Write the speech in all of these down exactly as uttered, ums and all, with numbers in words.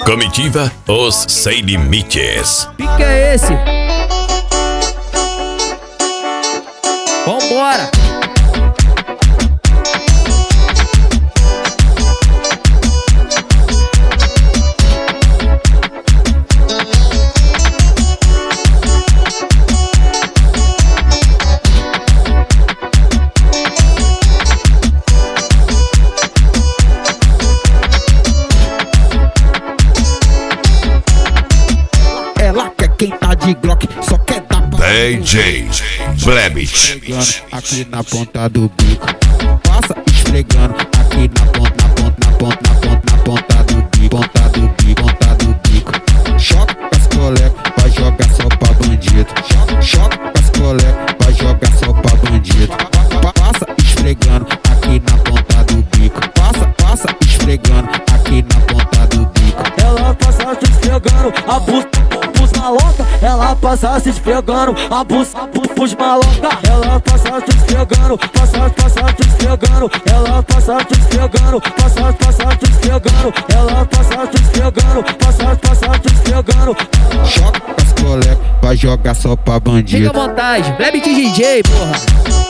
Comitiva Os Sem Limites. Pique é esse? Vambora! Ela quer quem tá de Glock, só quer dar pra D J Blebit. aqui na ponta do bico. Passa esfregando aqui na ponta, na ponta, na ponta, na ponta, na ponta do bico, ponta do bico, ponta do bico. Choque com as colegas, vai jogar só pra bandido. Choque, choque com as colegas, vai jogar só pra bandido. Pa- Passa esfregando aqui na ponta do bico. Passa, passa esfregando aqui na ponta do bico. Ela passa se esfregando a buça pros maloca. Ela passa se esfregando a buça pros maloca. Ela passa se esfregando, passa, passa se esfregando. Ela passa se esfregando, passa, passa se esfregando. Ela passa se esfregando, passa, passa se esfregando. Choque com as colegas, vai jogar só pra Fica bandido. à vontade, Blebit D J, porra.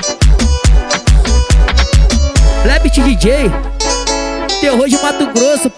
Blebit D J, terror de Mato Grosso.